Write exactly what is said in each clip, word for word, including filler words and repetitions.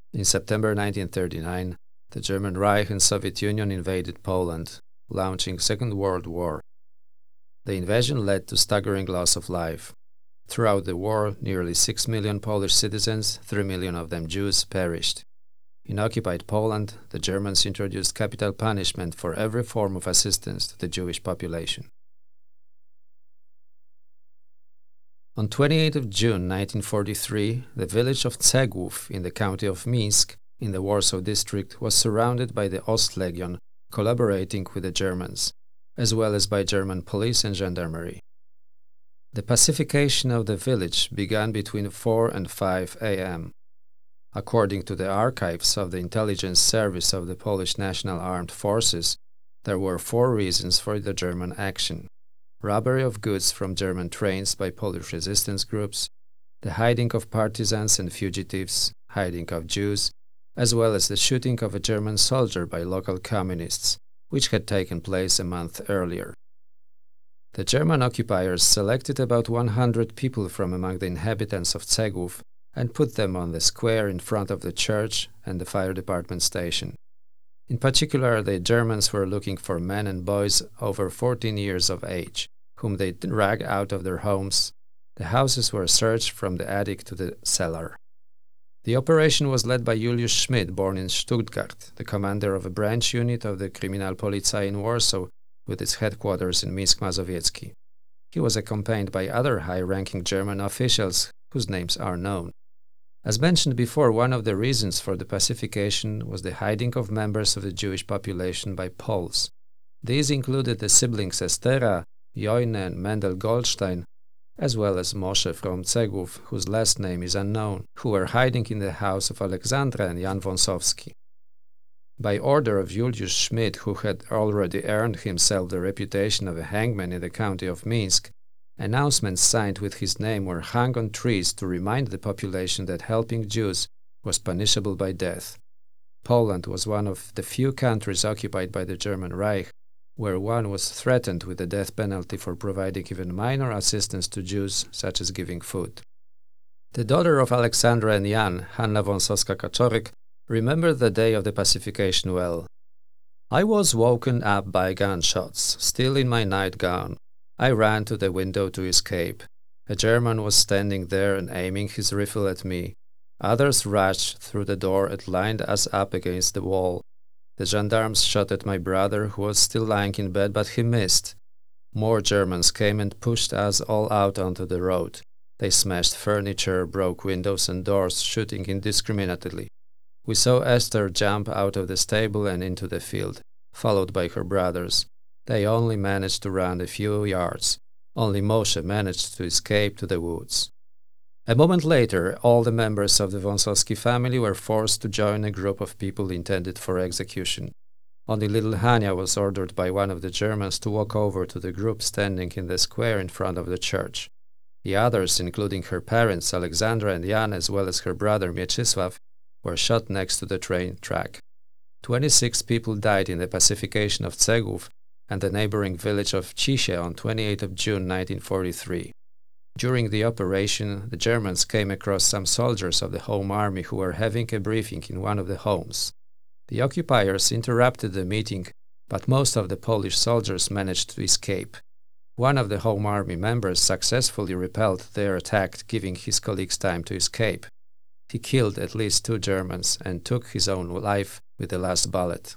In September nineteen thirty-nine, the German Reich and Soviet Union invaded Poland, launching Second World War. The invasion led to staggering loss of life. Throughout the war, nearly six million Polish citizens, three million of them Jews, perished. In occupied Poland, the Germans introduced capital punishment for every form of assistance to the Jewish population. On the twenty-eighth of June nineteen forty-three, the village of Czegłów in the county of Minsk, in the Warsaw district, was surrounded by the Ostlegion, collaborating with the Germans, as well as by German police and gendarmerie. The pacification of the village began between four and five a m According to the archives of the intelligence service of the Polish National Armed Forces, there were four reasons for the German action: robbery of goods from German trains by Polish resistance groups, the hiding of partisans and fugitives, hiding of Jews, as well as the shooting of a German soldier by local communists, which had taken place a month earlier. The German occupiers selected about one hundred people from among the inhabitants of Czegłów and put them on the square in front of the church and the fire department station. In particular, the Germans were looking for men and boys over fourteen years of age, whom they dragged out of their homes. The houses were searched from the attic to the cellar. The operation was led by Julius Schmidt, born in Stuttgart, the commander of a branch unit of the Kriminalpolizei in Warsaw, with its headquarters in Minsk Mazowiecki. He was accompanied by other high-ranking German officials whose names are known. As mentioned before, one of the reasons for the pacification was the hiding of members of the Jewish population by Poles. These included the siblings Estera, Joine and Mendel Goldstein, as well as Moshe from Czegłów, whose last name is unknown, who were hiding in the house of Alexandra and Jan Wąsowski. By order of Julius Schmidt, who had already earned himself the reputation of a hangman in the county of Minsk, announcements signed with his name were hung on trees to remind the population that helping Jews was punishable by death. Poland was one of the few countries occupied by the German Reich where one was threatened with the death penalty for providing even minor assistance to Jews, such as giving food. The daughter of Alexandra and Jan, Hanna Wąsowska-Kaczorek, remembered the day of the pacification well. "I was woken up by gunshots, still in my nightgown. I ran to the window to escape. A German was standing there and aiming his rifle at me. Others rushed through the door and lined us up against the wall. The gendarmes shot at my brother, who was still lying in bed, but he missed. More Germans came and pushed us all out onto the road. They smashed furniture, broke windows and doors, shooting indiscriminately. We saw Esther jump out of the stable and into the field, followed by her brothers. They only managed to run a few yards. Only Moshe managed to escape to the woods." A moment later, all the members of the Wąsowski family were forced to join a group of people intended for execution. Only little Hania was ordered by one of the Germans to walk over to the group standing in the square in front of the church. The others, including her parents, Alexandra and Jan, as well as her brother Mieczysław, were shot next to the train track. Twenty-six people died in the pacification of Czegłów and the neighboring village of Cisze on the twenty-eighth of June nineteen forty-three. During the operation, the Germans came across some soldiers of the Home Army who were having a briefing in one of the homes. The occupiers interrupted the meeting, but most of the Polish soldiers managed to escape. One of the Home Army members successfully repelled their attack, giving his colleagues time to escape. He killed at least two Germans and took his own life with the last bullet.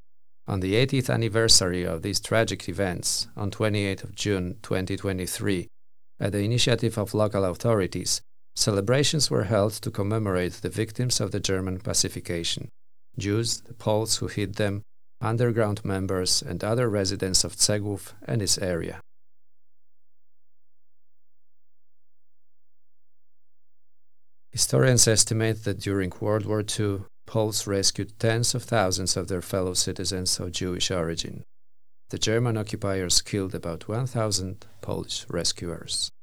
On the eightieth anniversary of these tragic events, on the twenty-eighth of June twenty twenty-three, at the initiative of local authorities, celebrations were held to commemorate the victims of the German pacification: Jews, the Poles who hid them, underground members, and other residents of Czegłów and its area. Historians estimate that during World War Two, Poles rescued tens of thousands of their fellow citizens of Jewish origin. The German occupiers killed about one thousand Polish rescuers.